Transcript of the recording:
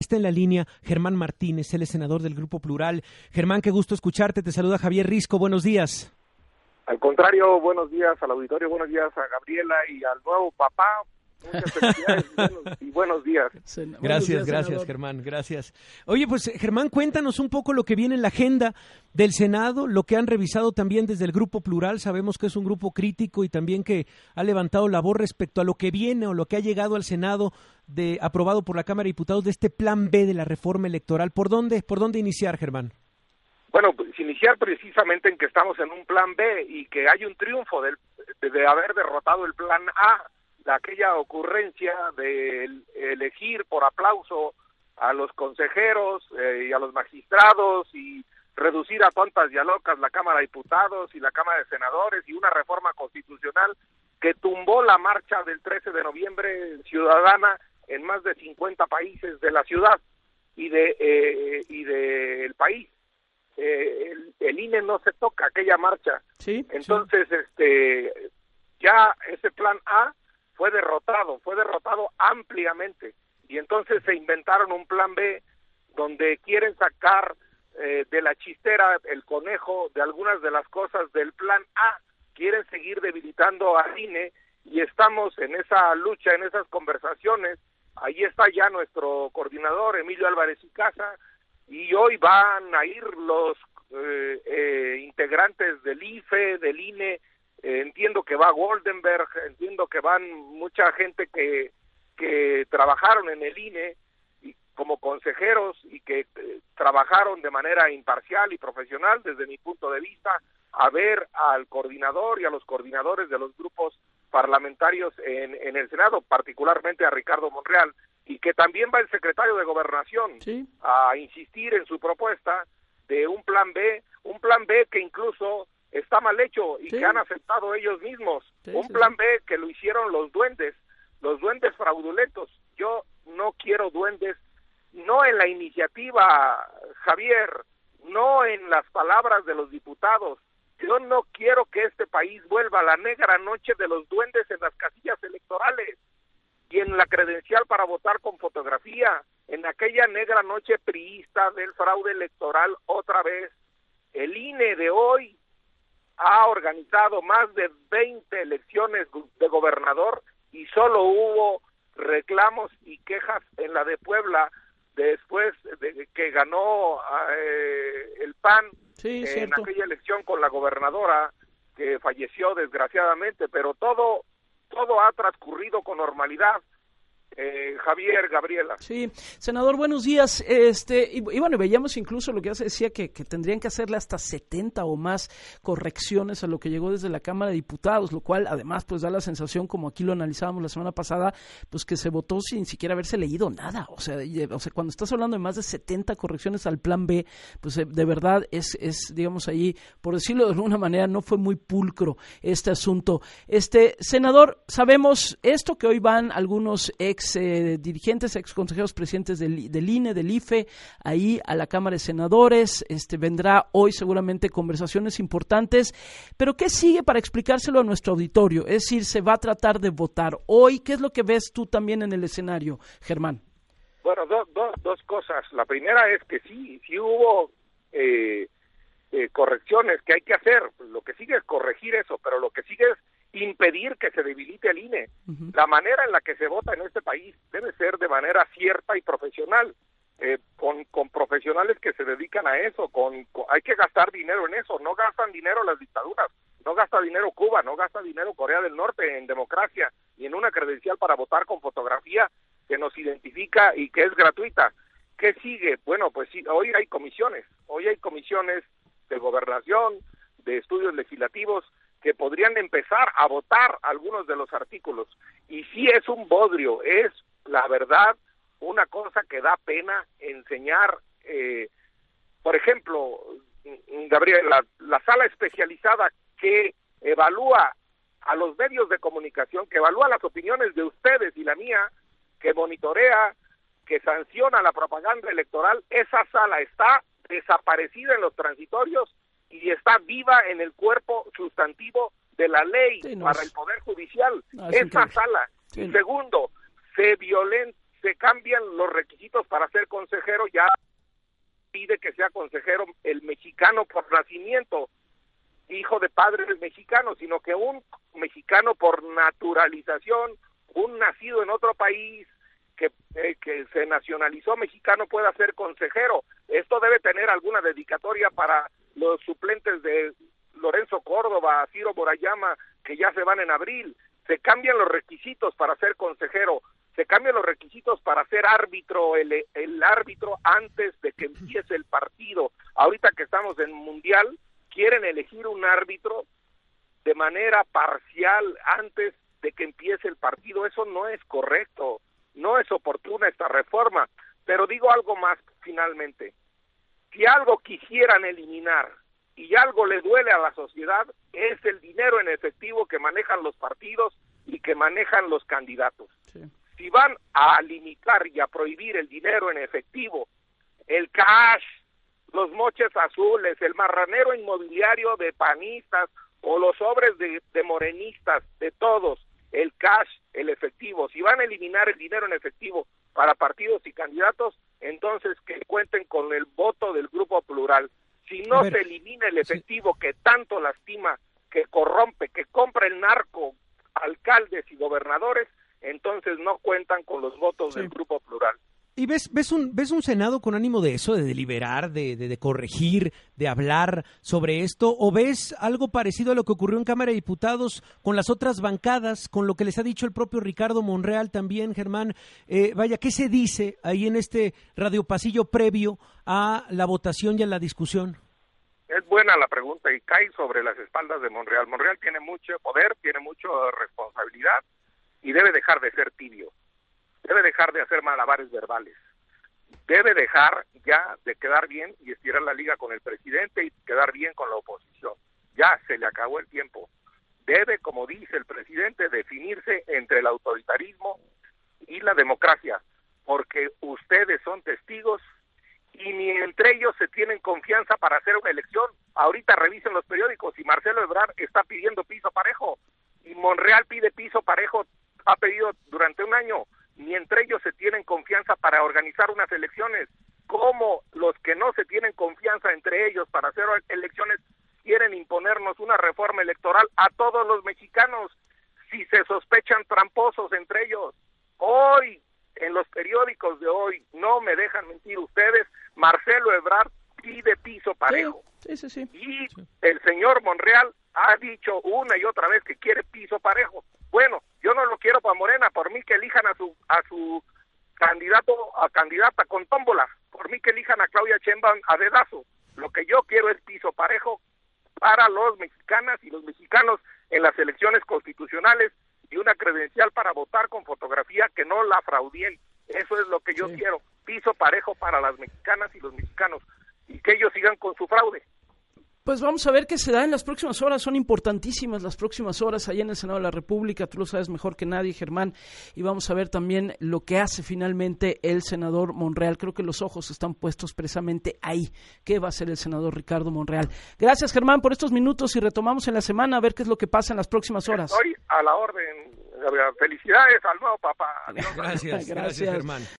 está en la línea Germán Martínez, él es senador del Grupo Plural. Germán, qué gusto escucharte, te saluda Javier Risco, buenos días. Al contrario, buenos días al auditorio, buenos días a Gabriela y al nuevo papá. Muchas felicidades y buenos días. Gracias, Germán, gracias. Oye, pues Germán, cuéntanos un poco lo que viene en la agenda del Senado, lo que han revisado también desde el Grupo Plural. Sabemos que es un grupo crítico y también que ha levantado la voz respecto a lo que viene o lo que ha llegado al Senado aprobado por la Cámara de Diputados de este plan B de la reforma electoral. ¿Por dónde iniciar, Germán? Bueno, pues iniciar precisamente en que estamos en un plan B y que hay un triunfo de haber derrotado el plan A, de aquella ocurrencia de elegir por aplauso a los consejeros y a los magistrados y reducir a tontas y a locas la Cámara de Diputados y la Cámara de Senadores y una reforma constitucional que tumbó la marcha del 13 de noviembre ciudadana en más de 50 países de la ciudad y del país. El INE no se toca aquella marcha. Sí, entonces ya ese plan A fue derrotado ampliamente y entonces se inventaron un plan B donde quieren sacar de la chistera el conejo de algunas de las cosas del plan A, quieren seguir debilitando al INE y estamos en esa lucha, en esas conversaciones. Ahí está ya nuestro coordinador Emilio Álvarez y Casa y hoy van a ir los integrantes del IFE, del INE. Entiendo que va Goldenberg, entiendo que van mucha gente que trabajaron en el INE y como consejeros y que trabajaron de manera imparcial y profesional desde mi punto de vista a ver al coordinador y a los coordinadores de los grupos parlamentarios en el Senado, particularmente a Ricardo Monreal, y que también va el secretario de Gobernación a insistir en su propuesta de un plan B que incluso está mal hecho y que han aceptado ellos mismos, un plan B que lo hicieron los duendes fraudulentos. Yo no quiero duendes, no en la iniciativa, Javier, no en las palabras de los diputados. Yo no quiero que este país vuelva a la negra noche de los duendes en las casillas electorales y en la credencial para votar con fotografía, en aquella negra noche priista del fraude electoral otra vez. El INE de hoy ha organizado más de 20 elecciones de gobernador y solo hubo reclamos y quejas en la de Puebla después de que ganó el PAN en aquella elección con la gobernadora que falleció desgraciadamente, pero todo ha transcurrido con normalidad. Javier, Gabriela. Sí, senador, buenos días. Y bueno, veíamos incluso lo que ya se decía que tendrían que hacerle hasta 70 o más correcciones a lo que llegó desde la Cámara de Diputados, lo cual además pues da la sensación, como aquí lo analizábamos la semana pasada, pues que se votó sin siquiera haberse leído nada. O sea, cuando estás hablando de más de 70 correcciones al plan B, pues de verdad es digamos ahí, por decirlo de alguna manera, no fue muy pulcro este asunto. Senador, sabemos esto, que hoy van algunos dirigentes, ex consejeros presidentes del INE, del IFE, ahí a la Cámara de Senadores. Vendrá hoy seguramente conversaciones importantes, pero ¿qué sigue para explicárselo a nuestro auditorio? Es decir, se va a tratar de votar hoy. ¿Qué es lo que ves tú también en el escenario, Germán? Bueno, dos cosas. La primera es que sí hubo correcciones que hay que hacer. Lo que sigue es corregir eso, pero lo que sigue es impedir que se debilite el INE. Uh-huh. La manera en la que se vota en este país debe ser de manera cierta y profesional, con profesionales que se dedican a eso, hay que gastar dinero en eso. No gastan dinero las dictaduras, no gasta dinero Cuba, no gasta dinero Corea del Norte en democracia y en una credencial para votar con fotografía que nos identifica y que es gratuita. ¿Qué sigue? Bueno, pues sí, hoy hay comisiones de gobernación, de estudios legislativos, que podrían empezar a votar algunos de los artículos. Y sí es un bodrio, es la verdad una cosa que da pena enseñar. Por ejemplo, Gabriel, la sala especializada que evalúa a los medios de comunicación, que evalúa las opiniones de ustedes y la mía, que monitorea, que sanciona la propaganda electoral, esa sala está desaparecida en los transitorios y está viva en el cuerpo sustantivo de la ley para el Poder Judicial. Esa sala. Y segundo, se se cambian los requisitos para ser consejero, ya pide que sea consejero el mexicano por nacimiento, hijo de padres mexicanos, sino que un mexicano por naturalización, un nacido en otro país que se nacionalizó mexicano pueda ser consejero. Esto debe tener alguna dedicatoria para los suplentes de Lorenzo Córdoba, Ciro Murayama, que ya se van en abril. Se cambian los requisitos para ser consejero, se cambian los requisitos para ser árbitro, el árbitro antes de que empiece el partido. Ahorita que estamos en Mundial, quieren elegir un árbitro de manera parcial antes de que empiece el partido. Eso no es correcto, no es oportuna esta reforma. Pero digo algo más finalmente. Si algo quisieran eliminar y algo le duele a la sociedad, es el dinero en efectivo que manejan los partidos y que manejan los candidatos. Sí. Si van a limitar y a prohibir el dinero en efectivo, el cash, los moches azules, el marranero inmobiliario de panistas o los sobres de morenistas, de todos, el cash, el efectivo, si van a eliminar el dinero en efectivo para partidos y candidatos, entonces que cuenten con el voto del Grupo Plural. Si no se elimina el efectivo que tanto lastima, que corrompe, que compra el narco, alcaldes y gobernadores, entonces no cuentan con los votos del Grupo Plural. ¿Y ves un Senado con ánimo de eso, de deliberar, de corregir, de hablar sobre esto? ¿O ves algo parecido a lo que ocurrió en Cámara de Diputados con las otras bancadas, con lo que les ha dicho el propio Ricardo Monreal también, Germán? ¿Qué se dice ahí en este radiopasillo previo a la votación y a la discusión? Es buena la pregunta y cae sobre las espaldas de Monreal. Monreal tiene mucho poder, tiene mucha responsabilidad y debe dejar de ser tibio. Debe dejar de hacer malabares verbales. Debe dejar ya de quedar bien y estirar la liga con el presidente y quedar bien con la oposición. Ya se le acabó el tiempo. Debe, como dice el presidente, definirse entre el autoritarismo y la democracia, porque ustedes son testigos y ni entre ellos se tienen confianza para hacer una elección. Ahorita revisen los periódicos y Marcelo Ebrard está pidiendo piso parejo y Monreal pide piso parejo, ha pedido durante un año. Ni entre ellos se tienen confianza para organizar unas elecciones. ¿Cómo los que no se tienen confianza entre ellos para hacer elecciones quieren imponernos una reforma electoral a todos los mexicanos si se sospechan tramposos entre ellos? Hoy, en los periódicos de hoy, no me dejan mentir ustedes, Marcelo Ebrard pide piso parejo. Sí. Y el señor Monreal ha dicho una y otra vez que quiere piso parejo. Bueno, yo no lo quiero para Morena, por mí que elijan a su candidata con tómbola, por mí que elijan a Claudia Sheinbaum a dedazo. Lo que yo quiero es piso parejo para los mexicanas y los mexicanos en las elecciones constitucionales y una credencial para votar con fotografía que no la fraudien. Eso es lo que yo quiero, piso parejo para las mexicanas y los mexicanos y que ellos sigan con su fraude. Pues vamos a ver qué se da en las próximas horas, son importantísimas las próximas horas allá en el Senado de la República, tú lo sabes mejor que nadie, Germán, y vamos a ver también lo que hace finalmente el senador Monreal. Creo que los ojos están puestos precisamente ahí. ¿Qué va a hacer el senador Ricardo Monreal? Gracias, Germán, por estos minutos y retomamos en la semana a ver qué es lo que pasa en las próximas horas. Estoy a la orden. Felicidades al nuevo papá. Gracias, Germán.